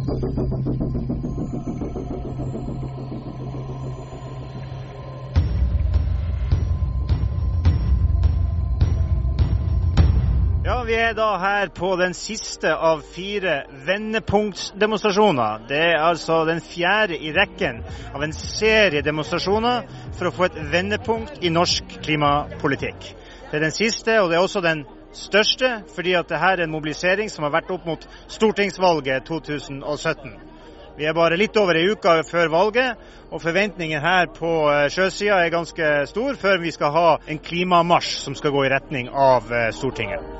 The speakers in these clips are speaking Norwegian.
Ja, vi da her på den siste av 4 vendepunktsdemonstrasjoner. Det altså den 4. i rekken av en serie demonstrasjoner for å få et vendepunkt i norsk klimapolitikk. Det den siste, og det også den største, fordi at det her en mobilisering som har vært opp mot stortingsvalget 2017. Vi bare litt over en uke før valget, og forventningen her på sjøsida ganske stor før vi skal ha en klimamarsj som skal gå i retning av Stortinget.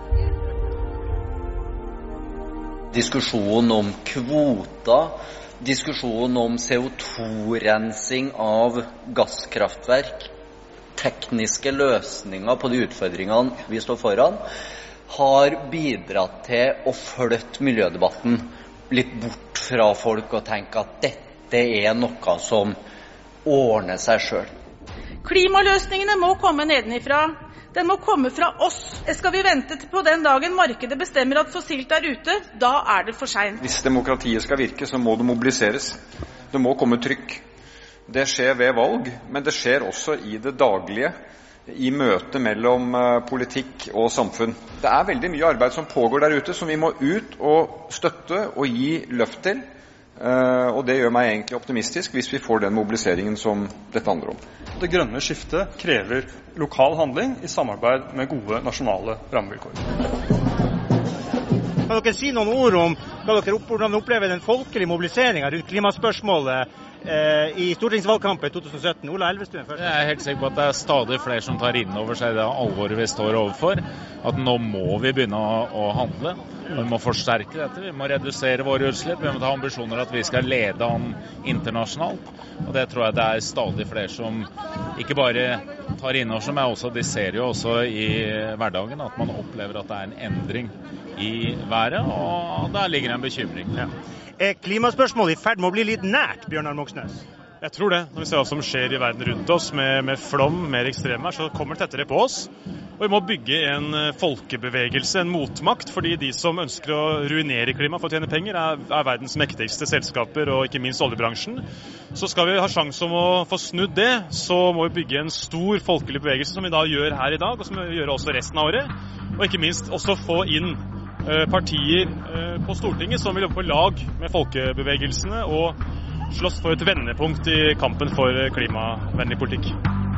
Diskusjon om kvoter, diskusjon om CO2-rensing av gasskraftverk, tekniske løsninger på de utfordringene vi står foran, har bidratt til å flytte miljødebatten litt bort fra folk og tenke at dette noe som ordner seg selv. Klimaløsningene må komme nedenifra. Den må komme fra oss. Skal vi vente på den dagen markedet bestemmer at fossilt ute, da det for sent. Hvis demokratiet skal virke, så må det mobiliseres. Det må komme trykk. Det skjer ved valg, men det skjer også i det daglige, i møte mellom politikk og samfunn. Det veldig mye arbeid som pågår der ute, som vi må ut og støtte og gi løft til. Og det gjør meg egentlig optimistisk hvis vi får den mobiliseringen som dette handler om. Det grønne skiftet krever lokal handling i samarbeid med gode nasjonale rammevilkår. Kan dere si noen ord om hvordan dere opplever den folkelige mobiliseringen rundt klimaspørsmålet i stortingsvalgkampen 2017? Ola Elvestuen først. Jeg helt sikker på at det stadig flere som tar inn over seg det alvoret vi står overfor, at nå må vi begynne å handle. Vi må forsterke dette, vi må redusere våre utslipp, vi må ta ambisjoner at vi skal lede an internasjonalt. Og det tror jeg det stadig flere som ikke bare tar inn over seg, men også, de ser jo også i hverdagen at man opplever at det en endring i været, og der ligger en bekymring. Ja. Klimaspørsmålet i ferd med å bli litt nært, Bjørnar Moxnes? Jeg tror det. Når vi ser hva som skjer i verden rundt oss med flom, mer ekstremvær, så kommer det tettere på oss. Og vi må bygge en folkebevegelse, en motmakt, fordi de som ønsker å ruinere klimaet for å tjene penger verdens mektigste selskaper, og ikke minst oljebransjen. Så skal vi ha sjanse om å få snudd det, så må vi bygge en stor folkelig bevegelse, som vi da gjør her i dag, og som vi gjør også resten av året. Og ikke minst også få inn partier på Stortinget som vil jobbe på lag med folkebevegelsene og slåss for et vendepunkt i kampen for klimavennlig politikk.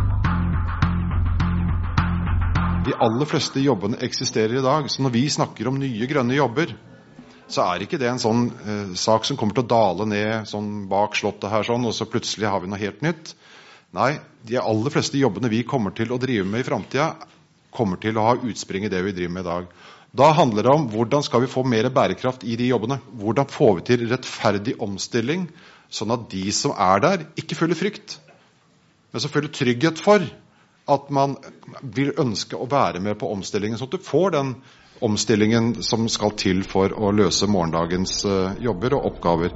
De aller fleste jobbene eksisterer i dag, så når vi snakker om nye grønne jobber, så ikke det en sånn sak som kommer til å dale ned sånn bak slottet her, sånn, og så plutselig har vi noe helt nytt. Nei, de aller fleste jobbene vi kommer til å drive med i fremtiden, kommer til å ha utspring i det vi driver med i dag. Da handler det om hvordan skal vi få mer bærekraft i de jobbene. Hvordan får vi til rettferdig omstilling, sånn at de som der, ikke føler frykt, men så føler trygghet for at man vil ønske å være med på omstillingen, sånn at du får den omstillingen som skal til for å løse morgendagens jobber og oppgaver.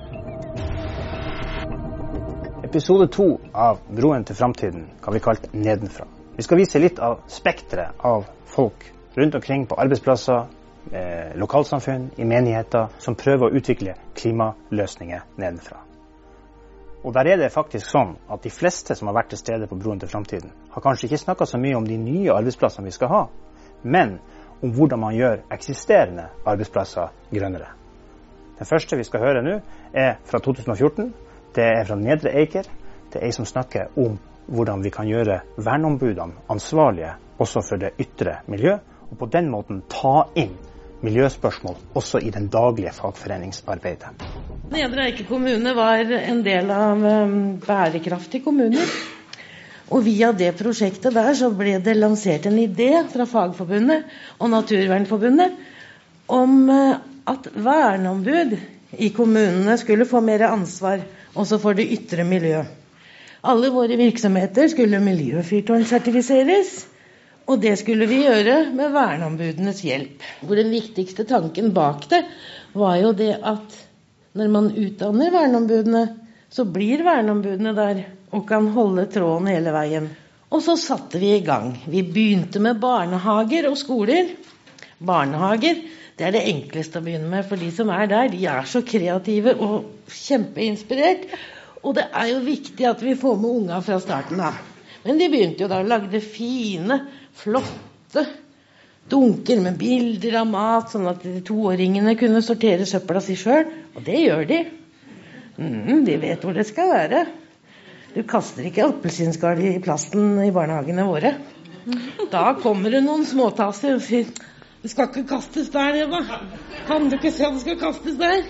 Episode 2 av Broen til fremtiden kan vi kalle nedenfra. Vi skal vise litt av spektret av folk rundt omkring på arbeidsplasser, lokalsamfunn, i menigheter, som prøver å utvikle klimaløsninger nedenfra. Og der det faktisk sånn at de fleste som har vært til stede på Broen til fremtiden, har kanskje ikke snakket så mye om de nye arbeidsplassene vi skal ha, men om hvordan man gjør eksisterende arbeidsplasser grønnere. Den første vi skal høre nå fra 2014. Det fra Nedre Eiker. Det som snakker om hvordan vi kan gjøre verneombudene ansvarlige også for det ytre miljø, og på den måten ta inn miljøspørsmål også i den daglige fagforeningsarbeidet. Nedre Eiker kommune var en del av bærekraftige kommuner, og via det prosjektet der så ble det lansert en idé fra Fagforbundet og Naturvernforbundet om at verneombud i kommunene skulle få mer ansvar også for det ytre miljø. Alle våre virksomheter skulle miljøfyrtårn-sertifiseres, og det skulle vi gjøre med verneombudenes hjelp. Hvor den viktigste tanken bak det var jo det at når man utdanner verneombudene, så blir verneombudene der og kan holde tråden hele veien. Og så satte vi i gang. Vi begynte med barnehager og skoler. Barnehager, Det det enkleste å begynne med, for de som der, de så kreative og kjempeinspirert. Og det jo viktig at vi får med unga fra starten da. Men de begynte jo da å lage fine, flotte dunker med bilder av mat, sånn at de 2-åringene kunne sortere søpla si selv. Og det gjør de. De vet hvor det skal være. Du kaster ikke appelsinskall i plasten i barnehagene våre. Da kommer det noen småtasser og sier, det skal ikke kastes der, Eva. Kan du ikke se at det skal kastes der?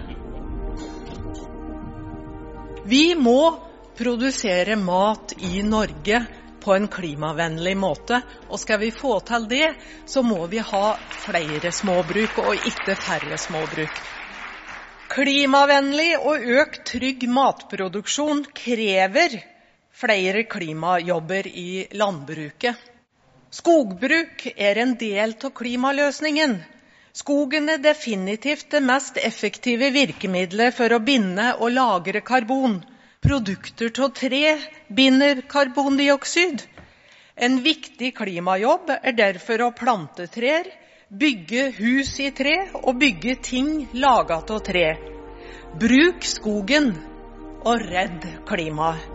Vi må produsere mat i Norge på en klimavennlig måte, og skal vi få til det, så må vi ha flere småbruk og ikke færre småbruk. Klimavennlig og økt trygg matproduksjon krever flere klimajobber i landbruket. Skogbruk en del av klimaløsningen. Skogen definitivt det mest effektive virkemidlet for å binde og lagre karbon. Produkter av tre binder karbondioksid. En viktig klimajobb derfor å plante trær, bygge hus i tre og bygge ting laget av tre. Bruk skogen og redd klimaet.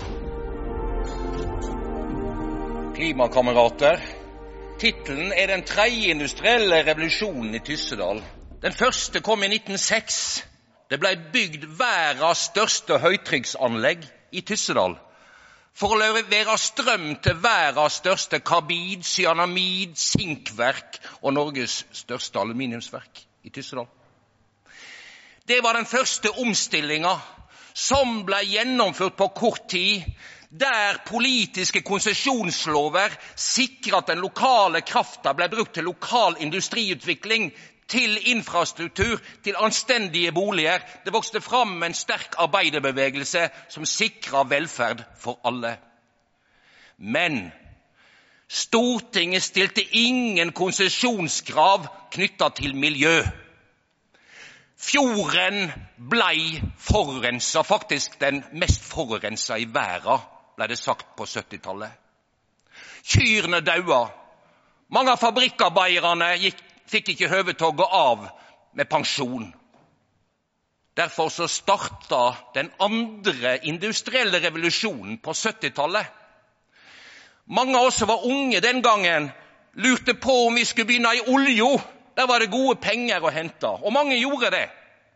Klimakamerater, titlen den tredje industrielle revolusjonen i Tyssedal. Den første kom i 1906. Det ble bygd verdens største høytrykksanlegg i Tyssedal for å levere strøm til verdens største karbid, cyanamid, sinkverk og Norges største aluminiumsverk i Tyssedal. Det var den første omstillingen som ble gjennomført på kort tid, der politiske konsesjonslover sikret at den lokale kraften ble brukt til lokal industriutvikling, til infrastruktur, til anstendige boliger. Det vokste fram en sterk arbeiderbevegelse som sikret velferd for alle. Men Stortinget stilte ingen konsesjonskrav knyttet til miljø. Fjorden ble forurenset, faktisk den mest forurenset i verden, ble det sagt på 70-tallet. Kyrne daua. Mange av fabrikkarbeiderne fikk ikke høve til å gå av med pensjon. Derfor så startet den andre industrielle revolusjonen på 70-tallet. Mange av oss som var unge den gangen lurte på om vi skulle begynne i olje. Der var det gode penger å hente, og mange gjorde det.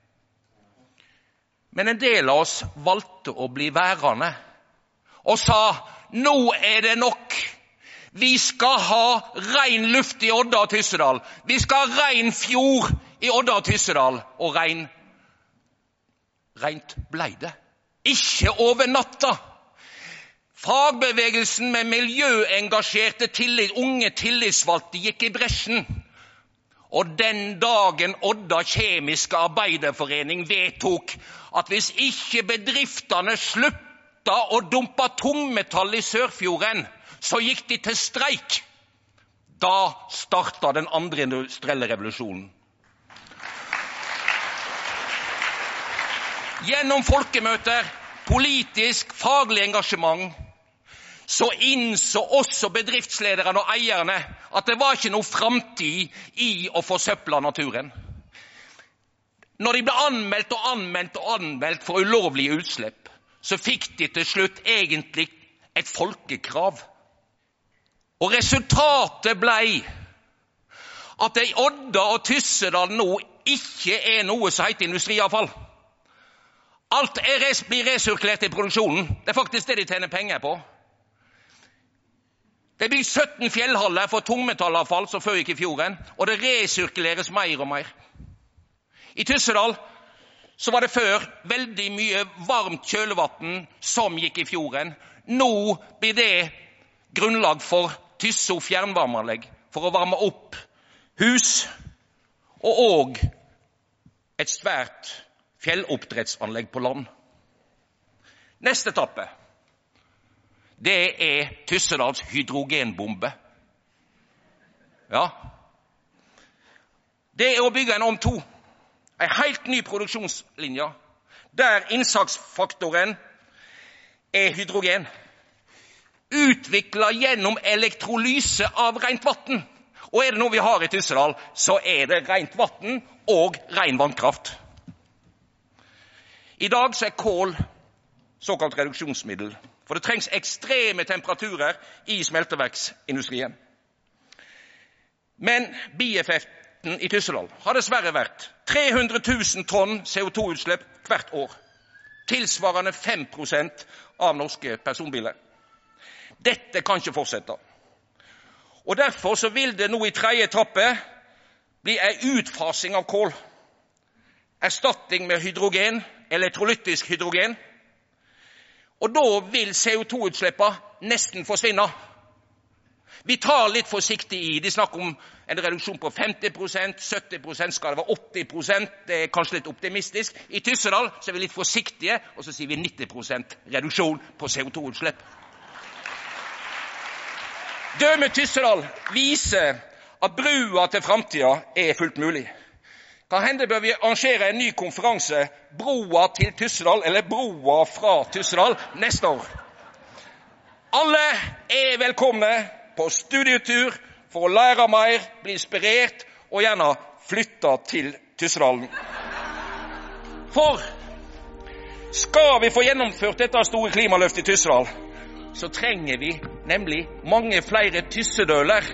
Men en del av oss valgte å bli værende og sa, nå det nok. Vi skal ha ren luft i Odda og Tyssedal. Vi skal ha ren fjord i Odda og Tyssedal. Og rent ble det. Ikke over natta. Fagbevegelsen med miljøengasjerte unge tillitsvalgte gikk i bresjen. Og den dagen Odda Kjemiske Arbeiderforening vedtok at hvis ikke bedriftene slutta å dumpe tungmetall i Sørfjorden, så gikk de til streik. Da startet den andre industrielle revolusjonen. Gjennom folkemøter, politisk, faglig engasjement, så innså også bedriftslederne og eierne at det var ikke noe fremtid i å forsøple naturen. Når de ble anmeldt og anmeldt og anmeldt for ulovlige utslipp, så fikk de til slutt egentlig et folkekrav. Og resultatet ble at det i Odda og Tyssedal nå ikke noe som heter industriavfall. Alt blir resirkulert i produksjonen. Det faktisk det de tjener penger på. Det bygd 17 fjellhaller for tungmetallavfall som før gikk i fjorden, og det resirkuleres mer og mer. I Tyssedal så var det før veldig mye varmt kjølevatten som gikk i fjorden. Nå blir det grunnlag for Tysso fjernvarmeanlegg for å varme opp hus og et svært fjelloppdrettsanlegg på land. Neste etappe, det Tyssedals hydrogenbombe. Ja. Det å bygge en om 2. En helt ny produksjonslinje, der innsatsfaktoren hydrogen. Utviklet gjennom elektrolyse av rent vatten. Og det noe vi har i Tyssedal, så det rent vatten og ren vannkraft. I dag så kål såkalt reduksjonsmiddel, for det trengs ekstreme temperaturer i smelteverksindustrien. Men bieffekten i Tyssedal har dessverre vært 300 000 tonn CO2-utslipp hvert år, tilsvarende 5% av norske personbiler. Dette kan ikke fortsette. Og derfor så vil det nå i tredje etappe bli en utfasing av kål, erstatning med hydrogen, elektrolytisk hydrogen, og da vil CO2-utslippene nesten forsvinne. Vi tar litt forsiktig i, de snakker om en reduksjon på 50%, 70%, skal det være 80%, det kanskje litt optimistisk. I Tyssedal så vi litt forsiktige, og så sier vi 90% reduksjon på CO2-utslipp. Døme Tyssedal viser at brua til fremtiden fullt mulig. Kan hende bør vi arrangere en ny konferanse, Broa til Tyssedal, eller Broa fra Tyssedal, neste år. Alle velkomne på studietur for å lære mer, bli inspirert og gjerne flytte til Tyssedalen. For skal vi få gjennomført dette store klimaløftet i Tyssedal, så trenger vi nemlig mange flere tyssedøler.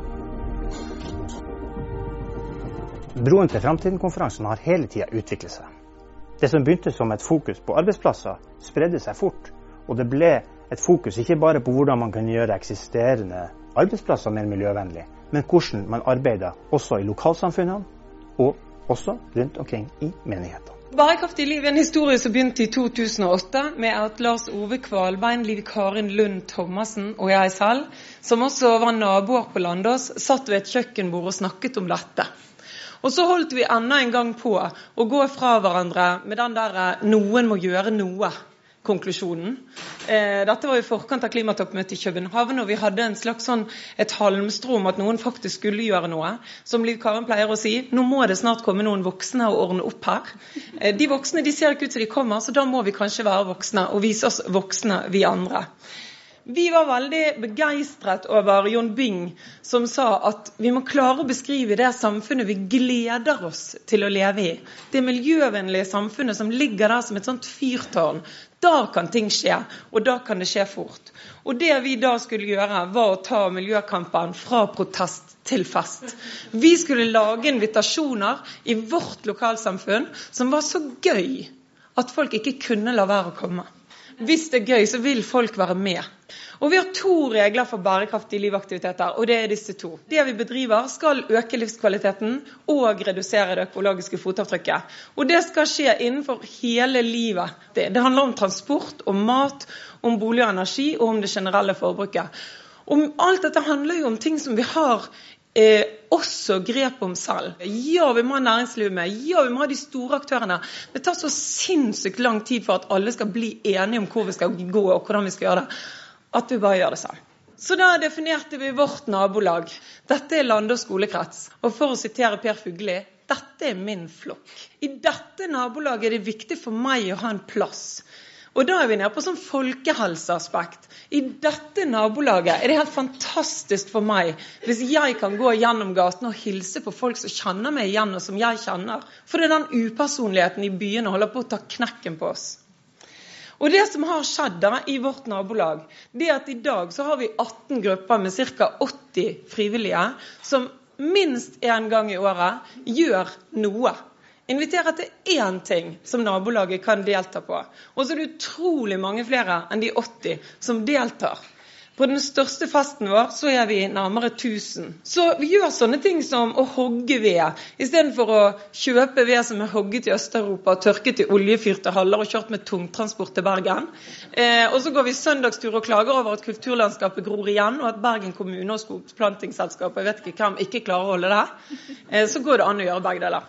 Broen til Fremtiden-konferansen har hele tiden utviklet seg. Det som begynte som et fokus på arbeidsplasser, spredde seg fort, og det ble et fokus ikke bare på hvordan man kan gjøre eksisterende arbeidsplasser mer miljøvennlig, men hvordan man arbeider også i lokalsamfunnene, og også rundt omkring i menighetene. Bærekraftig liv en historie som begynte i 2008 med at Lars Ove Kvalbein, Liv Karin Lund Thomassen og jeg selv, som også var naboer på Landås, satt ved et kjøkkenbord og snakket om dette. Og så holdt vi enda en gang på å gå fra hverandre med den der «noen må gjøre noe»-konklusjonen. Dette var i forkant av klimatoppmøtet i København, og vi hadde en slags et halmstrå om at noen faktisk skulle gjøre noe. Som Liv Karen pleier å si, nå må det snart komme noen voksne og ordne opp her. De voksne, de ser ikke ut til de kommer, så da må vi kanskje være voksne og vise oss voksne, vi andre. Vi var veldig begeistret over Jon Bing, som sa at vi må klare å beskrive det samfunnet vi gleder oss til å leve i. Det miljøvennlige samfunnet som ligger der som et sånt fyrtårn. Da kan ting skje, og da kan det skje fort. Og det vi da skulle gjøre var å ta miljøkampen fra protest til fest. Vi skulle lage invitasjoner i vårt lokalsamfunn som var så gøy at folk ikke kunne la være å komme. Hvis det er gøy, så vil folk være med. Og vi har 2 regler for bærekraftige livaktiviteter, og det er disse 2. Det vi bedriver skal øke livskvaliteten og redusere det økologiske fotavtrykket. Og det skal skje innenfor hele livet. Det handler om transport, om mat, om bolig og energi, og om det generelle forbruket. Og alt dette handler jo om ting som vi har også grep om selv. Ja, vi må ha næringsliv med. Ja, vi må ha de store aktørene. Det tar så sinnssykt lang tid for at alle skal bli enige om hvor vi skal gå og hvordan vi skal gjøre det, at vi bare gjør det selv. Så da definerte vi vårt nabolag. Dette er Landås skolekrets. Og for å sitere Per Fugli, dette er min flokk. I dette nabolaget er det viktig for meg å ha en plass. Og da er vi nede på sånn folkehelseaspekt. I dette nabolaget er det helt fantastisk for meg hvis jeg kan gå gjennom gaten og hilse på folk som kjenner meg igjen og som jeg kjenner. For det er den upersonligheten i byen holder på å ta knekken på oss. Og det som har skjedd da i vårt nabolag, det er at i dag så har vi 18 grupper med ca. 80 frivillige som minst en gang i året gjør noe. Inviterer til 1 ting som nabolaget kan delta på. Og så er det utrolig mange flere enn de 80 som deltar. På den største festen vår så er vi nærmere 1000. Så vi gjør sånne ting som å hogge ved. I stedet for å kjøpe ved som er hogget i Øst-Europa, tørket i oljefyrte haller og kjørt med tungtransport til Bergen. Og så går vi søndagstur og klager over at kulturlandskapet gror igjen, og at Bergen kommune og skogplantingsselskapet, jeg vet ikke hvem, ikke klarer å holde det. Så går det an å gjøre begge deler.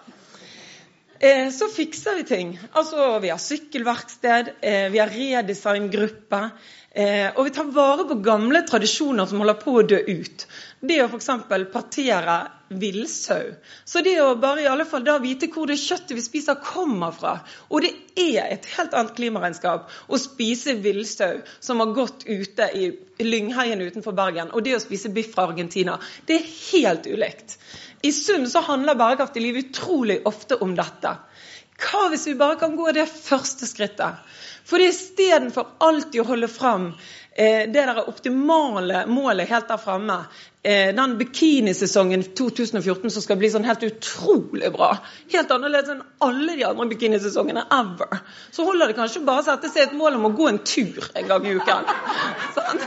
Så fikser vi ting. Altså, vi har sykkelverksted, vi har redesigngruppe, og vi tar vare på gamle tradisjoner som holder på å dø ut. Det å for eksempel partere villsau. Så det å bare i alle fall da vite hvor det kjøttet vi spiser kommer fra, og det et helt annet klimaregnskap å spise villsau som har gått ute i Lyngheien utenfor Bergen, og det å spise biff fra Argentina, det helt ulikt. I sum så handler bærekraftig liv utrolig ofte om dette. Hva hvis vi bare kan gå det første skrittet? For i stedet for alltid å holde frem det der optimale målet helt der fremme, den bikinisesongen 2014 som skal bli sånn helt utrolig bra, helt annerledes enn alle de andre bikinisesongene ever, så holder det kanskje bare å sette seg et mål om å gå en tur en gang i uken. Sånn.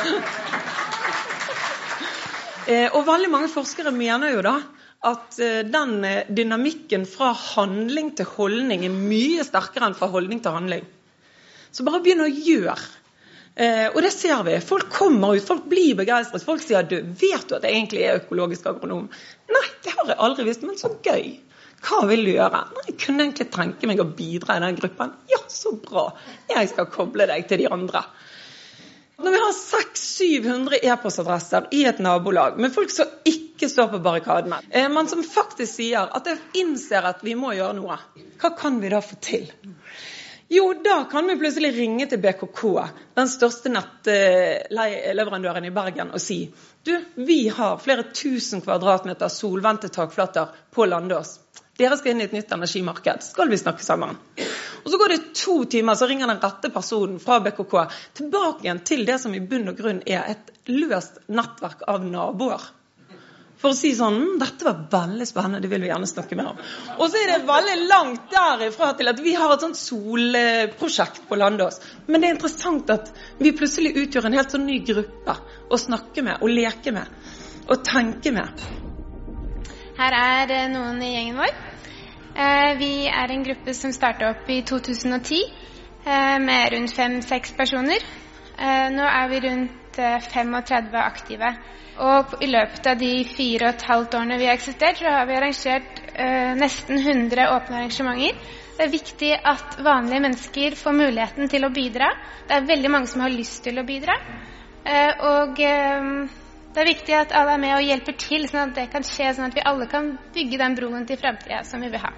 Og veldig mange forskere mener jo da at den dynamikken fra handling til holdning mye sterkere enn fra holdning til handling. Så bare begynn å gjøre. Og det ser vi. Folk kommer ut, folk blir begeistret. Folk sier, vet du at jeg egentlig økologisk agronom? Nei, det har jeg aldri visst, men så gøy. Hva vil du gjøre? Nei, jeg kunne egentlig tenke meg å bidra i den gruppen. Ja, så bra. Jeg skal koble deg til de andre. Når vi har 600-700 e-postadresser i et nabolag, med folk som ikke står på barrikadene, men som faktisk sier at jeg innser at vi må gjøre noe, hva kan vi da få til? Jo, da kan vi plutselig ringe til BKK, den største nettleverandøren i Bergen, og si, vi har flere tusen kvadratmeter solvendte takflater på Landås. Dere skal inn i et nytt energimarked. Skal vi snakke sammen? Og så går det 2 timer, så ringer den rette personen fra BKK tilbake igjen til det som i bunn og grunn et løst nettverk av naboer. For å si sånn, dette var veldig spennende, det vil vi gjerne snakke mer om. Og så det veldig langt derifra til at vi har et sånt solprosjekt på Landås. Men det interessant at vi plutselig utgjør en helt sånn ny gruppe å snakke med, å leke med, å tenke med. Her noen i gjengen vår. Vi en gruppe som startet opp i 2010 med rundt 5-6 personer. Nå vi rundt 35 aktive. Og i løpet av de 4,5 årene vi har eksistert, så har vi arrangert nesten 100 åpne arrangementer. Det viktig at vanlige mennesker får muligheten til å bidra. Det veldig mange som har lyst til å bidra. Og det viktig at alle med og hjelper til, sånn at det kan skje, sånn at vi alle kan bygge den broen til fremtiden som vi vil ha.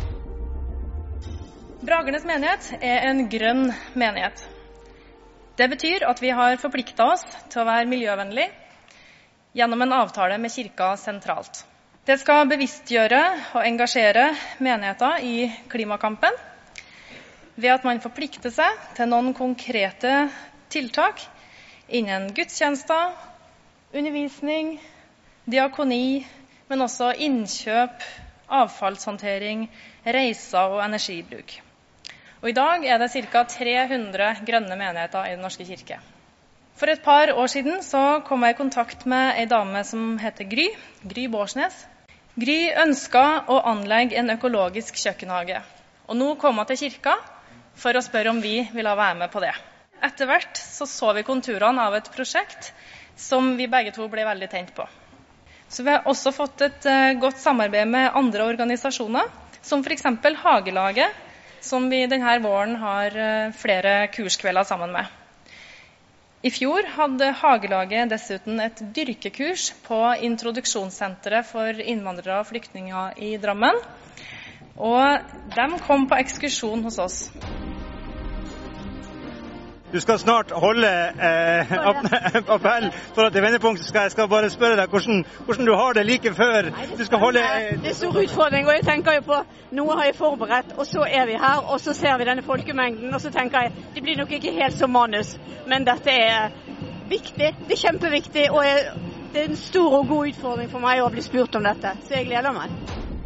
Bragernes menighet en grønn menighet. Det betyr at vi har forpliktet oss til å være miljøvennlig gjennom en avtale med kirka sentralt. Det skal bevisstgjøre og engasjere menigheter i klimakampen ved at man forplikter seg til noen konkrete tiltak innen gudstjenester, undervisning, diakoni, men også innkjøp, avfallshåndtering, reiser og energibruk. Og i dag det ca. 300 grønne menigheter i Den norske kirke. For et par år siden så kom jeg i kontakt med en dame som heter Gry Bårdsnes. Gry ønsket å anlegge en økologisk kjøkkenhage, og nå kom hun til kirka for å spørre om vi ville være med på det. Etter hvert så vi konturene av et prosjekt som vi begge to ble veldig tent på. Så vi har også fått et godt samarbeid med andre organisasjoner, som for eksempel Hagelaget, som vi denne våren har flere kurskvelder sammen med. I fjor hadde Hagelaget dessuten et dyrkekurs på introduksjonssenteret for innvandrere og flyktninger i Drammen, og de kom på ekskursjon hos oss. Du skal snart holde appell for at det vendepunkt skal bare spørre deg hvordan du har det like før du skal holde... Det stor utfordring, og jeg tenker jo på noe har jeg forberedt, og så vi her, og så ser vi denne folkemengden, og så tenker jeg, det blir nok ikke helt som manus, men dette viktig, det kjempeviktig, og det en stor og god utfordring for meg å bli spurt om dette, så jeg gleder meg.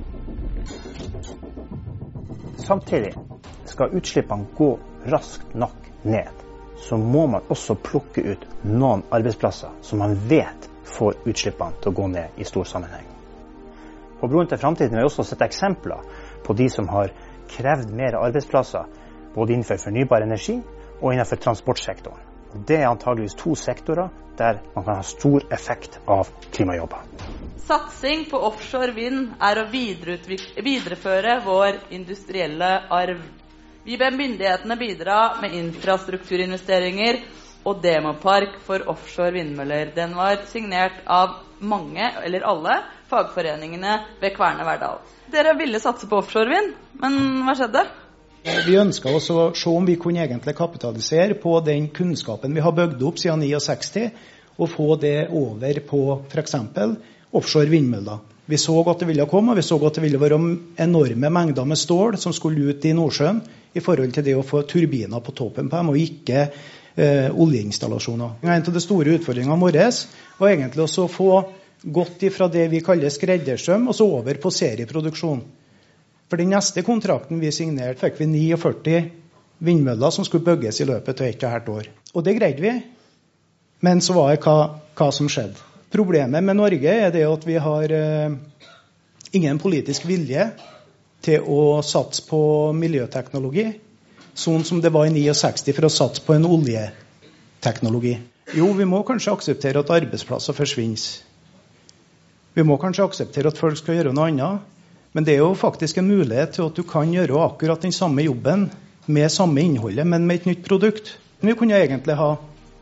Samtidig skal utslippene gå raskt nok ned, så må man også plukke ut noen arbeidsplasser som man vet får utslippene til å gå ned i stor sammenheng. På Broen til fremtiden har vi også sett eksempler på de som har krevd mer arbeidsplasser, både innenfor fornybar energi og innenfor transportsektoren. Det antageligvis 2 sektorer der man kan ha stor effekt av klimajobber. Satsing på offshore vind å videreføre vår industrielle arv. Vi ber myndighetene bidra med infrastrukturinvesteringer og demopark for offshore vindmøller. Den var signert av mange, eller alle, fagforeningene ved Kværner Verdal. Dere ville satse på offshorevind, men hva skjedde? Vi ønsket oss å se om vi kunne egentlig kapitalisere på den kunnskapen vi har bygd opp siden 69, og få det over på for eksempel offshore vindmøller. Vi så at det ville komme, og vi så at det ville være enorme mengder med stål som skulle ut i Nordsjøen i forhold til det å få turbiner på toppen på dem, og ikke oljeinstallasjoner. En av de store utfordringene våre var egentlig også å få gått ifra det vi kaller skreddersøm, og så over på serieproduksjon. For den neste kontrakten vi signerte, fikk vi 49 vindmøller som skulle bygges i løpet av 1,5 år. Og det greide vi, men så var det hva som skjedde. Problemet med Norge er det at vi har ingen politisk vilje til å satse på miljøteknologi, sånn som det var i 69 for å satse på en oljeteknologi. Jo, vi må kanskje akseptere at arbeidsplasser forsvinner. Vi må kanskje akseptere at folk skal gjøre noe annet, men det er jo faktisk en mulighet til at du kan gjøre akkurat den samme jobben med samme innholdet, men med et nytt produkt. Vi kunne egentlig ha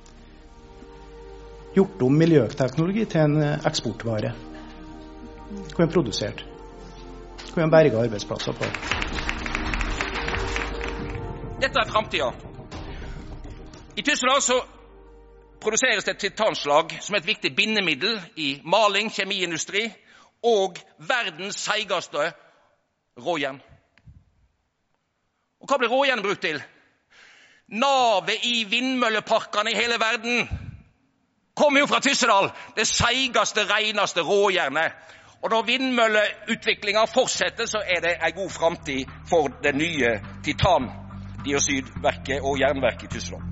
gjort om miljøteknologi til en eksportvare. Kunne produsert. Kunne berge arbeidsplasser på. Dette fremtiden. I Tyssedal så produseres det titanslag som et viktig bindemiddel i maling, kjemiindustri og verdens seigeste råjern. Og hva blir råjern brukt til? Navet i vindmølleparkene i hele verden kommer jo fra Tyssedal, det seigeste, reneste råjernet. Og når vindmølleutviklingen fortsetter, så er det en god fremtid for det nye titandioxidverket og jernverket i Tyssedal.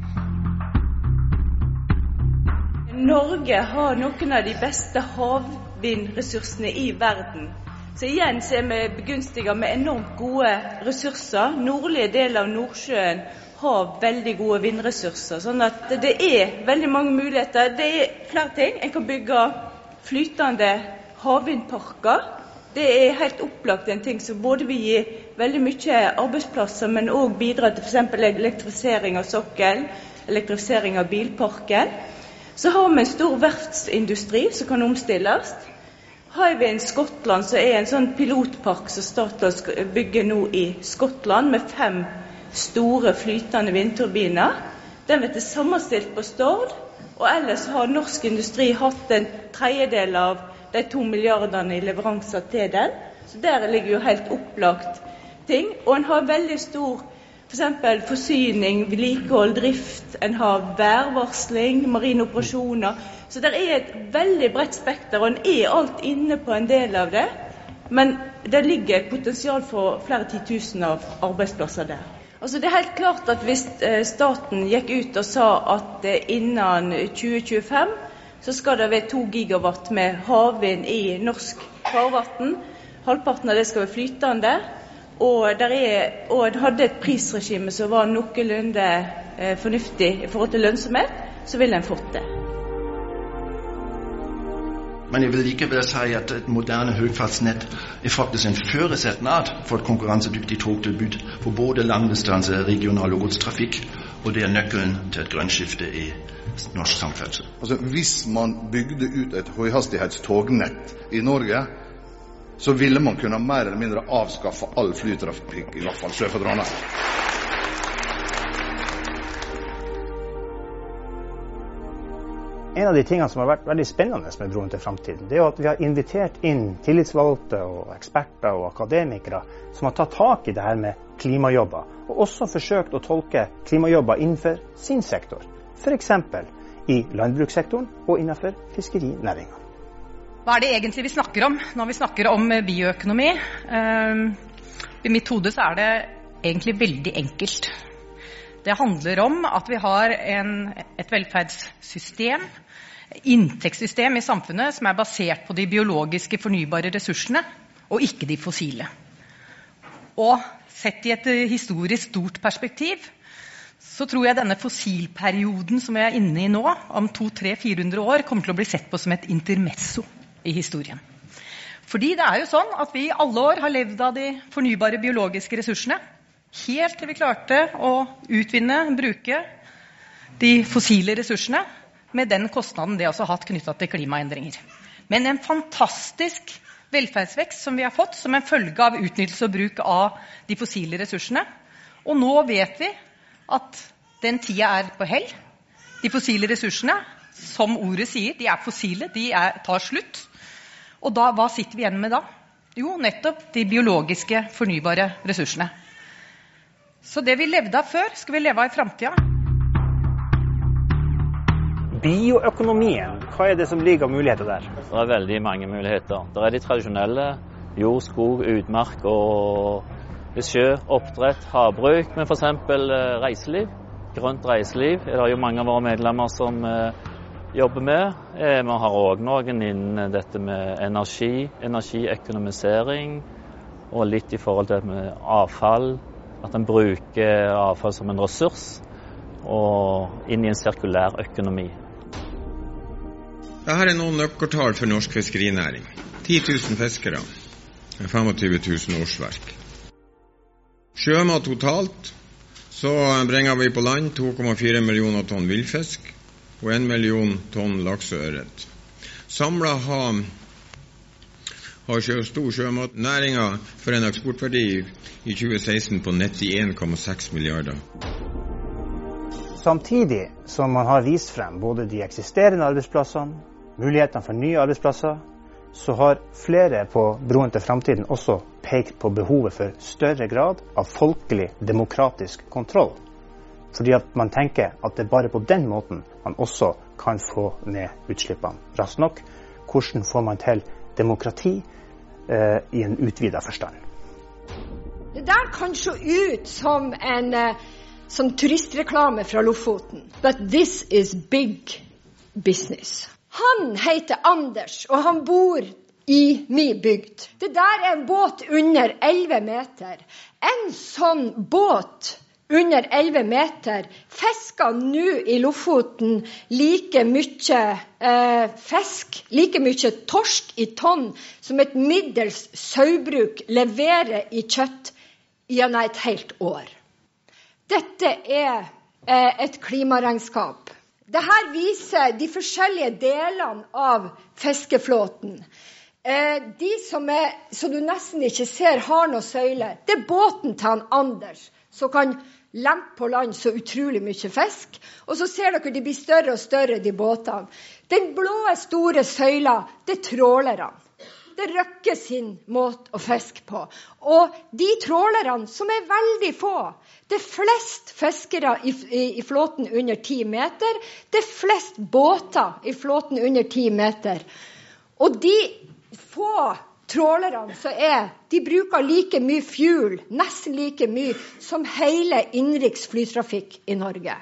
Norge har noen av de beste havvindressursene i verden. Så igjen så er vi begunstiget med enormt gode ressurser. Nordlige deler av Nordsjøen har veldig gode vindressurser, sånn at det er veldig mange muligheter. Det er flere ting. En kan bygge flytende havvindparker. Det er helt opplagt en ting som både vil gi veldig mye arbeidsplasser, men også bidra til for eksempel elektrifisering av sokkel, elektrifisering av bilparken. Så har vi en stor verftsindustri som kan omstilles. Hywind Skottland så er en sånn pilotpark som Statoil bygger nå i Skottland med 5 store flytende vindturbiner. Den vet det sammenstilt på Stord, og ellers har norsk industri hatt en tredjedel av de 2 milliardene i leveranser til den. Så der ligger jo helt opplagt ting, og en har veldig stor for eksempel forsyning, vedlikehold, drift, en har værvarsling, marine operasjoner. Så det er et veldig bredt spekter, og en er alt inne på en del av det. Men det ligger et potensial for flere 10 000 av arbeidsplasser der. Altså det er helt klart at hvis staten gikk ut og sa at innen 2025 så skal det være 2 gigawatt med havvind i norsk farvann. Halvparten av det skal være flytende. Og en hadde et prisregime som var noenlunde fornuftig i forhold til lønnsomhet, så ville en fått det. Men jeg vil likevel si at et moderne høyfartsnett er faktisk en førersettnad for et konkurransedyktig togtilbud for både langdistanse, regional og godstrafikk, og det er nøkkelen til et grønnskifte i norsk samferdsel. Altså, hvis man bygde ut et høyhastighetstognett i Norge, så ville man kunne mer eller mindre avskaffe all flytrafikk, i hvert fall sør for Trondheim. En av de tingene som har vært veldig spennende med Broen til fremtiden, det er at vi har invitert inn tillitsvalgte og eksperter og akademikere som har tatt tak i det her med klimajobber, og også forsøkt å tolke klimajobber innenfor sin sektor, for eksempel i landbrukssektoren og innenfor fiskerinæringen. Hva er det egentlig vi snakker om når vi snakker om bioøkonomi? I mitt hode så er det egentlig veldig enkelt. Det handler om at vi har et velferdssystem, inntektssystem i samfunnet som er basert på de biologiske fornybare ressursene, og ikke de fossile. Og sett i et historisk stort perspektiv, så tror jeg denne fossilperioden som vi er inne i nå, om 200-400 år, kommer til å bli sett på som et intermesso i historien. Fordi det er jo sånn at vi i alle år har levd av de fornybare biologiske ressursene, helt til vi klarte å utvinne, bruke de fossile ressursene, med den kostnaden det også har hatt knyttet til klimaendringer. Men en fantastisk velferdsvekst som vi har fått som en følge av utnyttelse og bruk av de fossile ressursene. Og nå vet vi at den tida på hell. De fossile ressursene, som ordet sier, de fossile, de tar slutt. Og da, hva sitter vi igjen med da? Jo, nettopp de biologiske fornybare ressursene. Så det vi levde av før, skal vi leve av i fremtiden. Bioøkonomien, hva det som ligger av muligheter der? Det veldig mange muligheter. Det de tradisjonelle jord, skog, utmark og sjø, oppdrett, havbruk, men for eksempel reiseliv. Grønt reiseliv det jo mange av våre medlemmer som jobber med. Vi har også noen innen dette med energiøkonomisering, og litt i forhold til med avfall, at en bruker avfall som en ressurs, og inn i en sirkulær økonomi. Dette noen nøkkeltall for norsk fiskerinæring. 10 000 fiskere, 25 000 årsverk. Sjømat totalt, så bringer vi på land 2,4 millioner tonn villfisk og 1 million tonn laks og ørret. Samlet har stor sjømatnæringen for en eksportverdi i 2016 på 91,6 milliarder. Samtidig som man har vist frem både de eksisterende arbeidsplassene, mulighetene for nye arbeidsplasser, så har flere på Broen til fremtiden også pekt på behovet for større grad av folkelig demokratisk kontroll. Fordi at man tenker at det bare på den måten man også kan få ned utslippene. Raskt nok, hvordan får man til demokrati i en utvidet forstand? Det der kan se ut som en som turistreklame fra Lofoten. But this is big business. Han heter Anders, og han bor i min bygd. Det der en båt under 11 meter. En sånn båt under 11 meter fisker nå i Lofoten like mye fisk, like mye torsk i tonn som et middels saubruk leverer i kjøtt gjennom et helt år. Dette et klimaregnskap. Dette viser de forskjellige delene av fiskeflåten. De som du nesten ikke ser har noe søyle, det båten til han Anders, som kan lempe på land så utrolig mye fisk. Og så ser dere de blir større og større, de båtene. Den blå store søyla, det trålerne. Det røkker sin måte å fiske på. Og de trålerne som veldig få, det flest fiskere i flåten under 10 meter, det flest båter i flåten under 10 meter. Og de få trålerne som de bruker like mye fuel, nesten like mye som hele innenriks flytrafikk i Norge.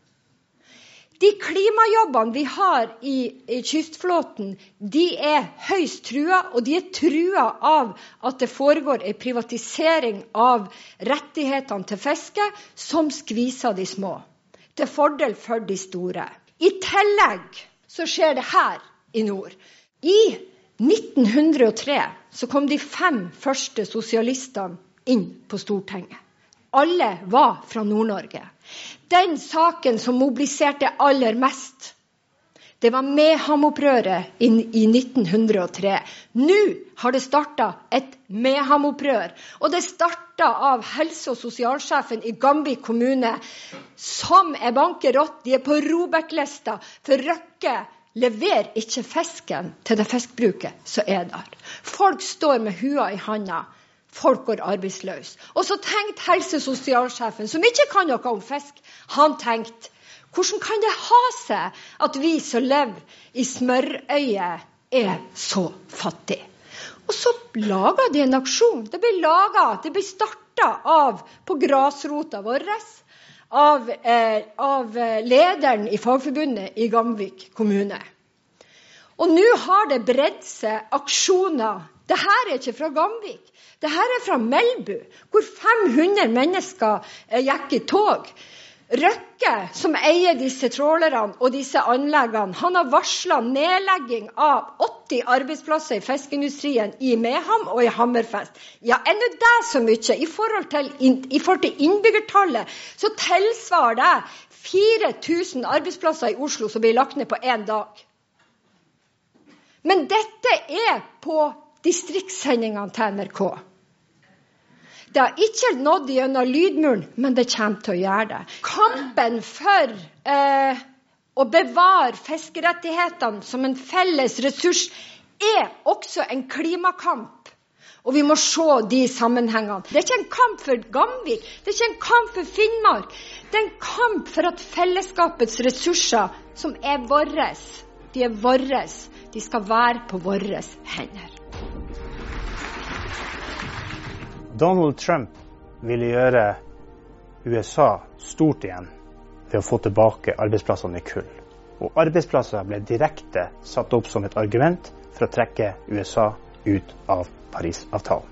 De klimajobbene vi har i kystflåten, de høyst trua, og de trua av at det foregår en privatisering av rettighetene til fiske som skviser de små, til fordel for de store. I tillegg så skjer det her i nord. I 1903 så kom de 5 første sosialistene inn på Stortinget. Alle var fra Nord-Norge. Den saken som mobiliserte aller mest, det var Mehamn-opprøret i 1903. Nå har det startet et Mehamn-opprør, og det startet av helse- og sosialsjefen i Gamvik kommune, som bankerott, de på ROBEK-lista, for Røkke leverer ikke fisken til det fiskbruket som der. Folk står med hua i handa. Folk går arbeidsløs. Og så tenkte helse- og sosialsjefen, som ikke kan noe om fisk, han tenkte, hvordan kan det ha seg at vi som lever i smørøyet så fattige? Og så laget de en aksjon. Det ble startet på grasrota vår, av lederen i fagforbundet i Gamvik kommune. Og nå har det bredt seg aksjoner. Dette ikke fra Gamvik. Dette fra Melbu, hvor 500 mennesker gikk i tog. Røkke, som eier disse trålerne og disse anleggene, han har varslet nedlegging av 80 arbeidsplasser i fiskeindustrien i Mehamn og i Hammerfest. Ja, enda det så mye. I forhold til innbyggertallet, så tilsvarer det 4000 arbeidsplasser i Oslo som blir lagt ned på en dag. Men dette på distriktssendingene til NRK. Det har ikke nådd gjennom lydmuren, men det kommer til å gjøre det. Kampen for å bevare fiskerettighetene som en felles ressurs også en klimakamp. Og vi må se de sammenhengene. Det ikke en kamp for Gamvik, det ikke en kamp for Finnmark. Det en kamp for at fellesskapets ressurser, som våres, de våres, de skal være på våres hender. Donald Trump ville gjøre USA stort igjen ved å få tilbake arbeidsplassene i kull. Og arbeidsplasser ble direkte satt opp som et argument for å trekke USA ut av Paris-avtalen.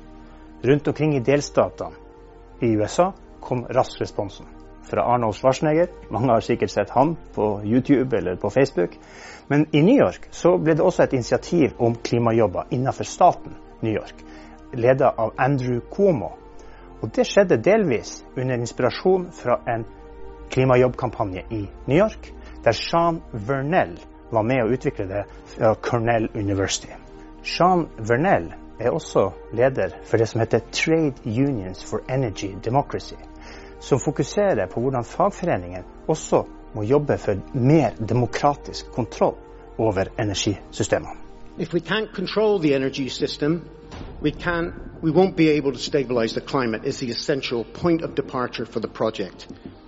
Rundt omkring i delstatene i USA kom raskt responsen fra Arnold Schwarzenegger. Mange har sikkert sett han på YouTube eller på Facebook. Men i New York så ble det også et initiativ om klimajobber innenfor staten New York, ledet av Andrew Cuomo. Og det skjedde delvis under inspirasjon fra en klimajobbkampanje i New York, der Sean Vernell var med å utvikle det fra Cornell University. Sean Vernell også leder for det som heter Trade Unions for Energy Democracy, som fokuserer på hvordan fagforeningen også må jobbe for mer demokratisk kontroll over energisystemene. If we can't control the energy system, we won't be able to stabilize the climate is the essential point of departure for the project.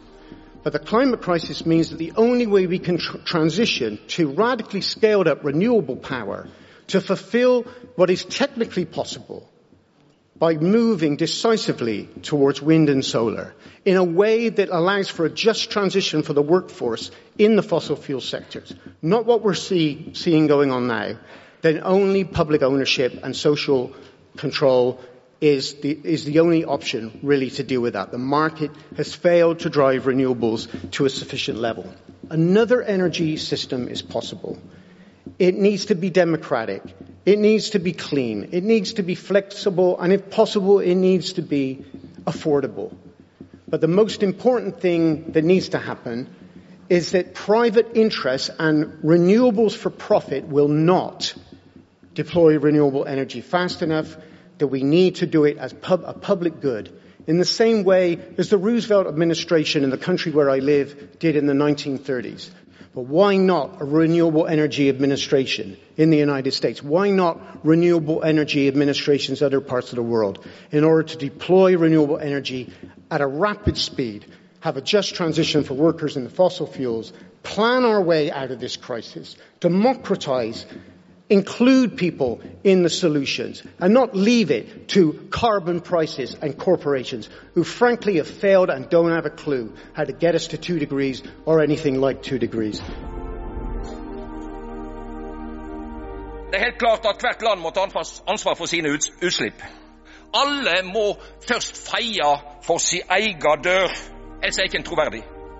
But the climate crisis means that the only way we can transition to radically scaled up renewable power to fulfill what is technically possible by moving decisively towards wind and solar in a way that allows for a just transition for the workforce in the fossil fuel sectors, not what we're seeing going on now, then only public ownership and social control is the only option really to deal with that. The market has failed to drive renewables to a sufficient level. Another energy system is possible. It needs to be democratic. It needs to be clean. It needs to be flexible. And if possible, it needs to be affordable. But the most important thing that needs to happen is that private interests and renewables for profit will not deploy renewable energy fast enough, that we need to do it as a public good, in the same way as the Roosevelt administration in the country where I live did in the 1930s. But why not a renewable energy administration in the United States? Why not renewable energy administrations in other parts of the world in order to deploy renewable energy at a rapid speed, have a just transition for workers in the fossil fuels, plan our way out of this crisis, democratize, include people in the solutions, and not leave it to carbon prices and corporations who frankly have failed and don't have a clue how to get us to 2 degrees or anything like 2 degrees. Det helt klart at hvert land må ta ansvar for sine utslipp. Alle må først feie for sin egen dør, ellers ikke en troverdig.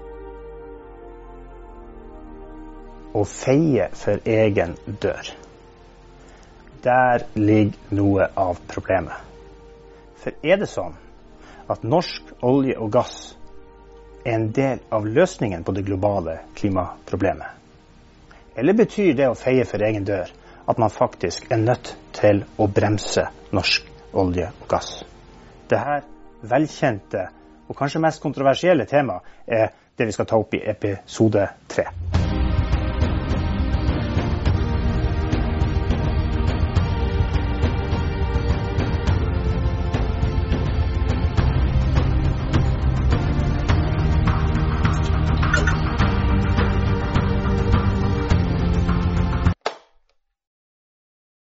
Å feie for egen dør. Der ligger noe av problemet. For det sånn at norsk olje og gass en del av løsningen på det globale klimaproblemet? Eller betyr det å feie for egen dør at man faktisk nødt til å bremse norsk olje og gass? Dette velkjente og kanskje mest kontroversielle tema det vi skal ta opp i episode 3.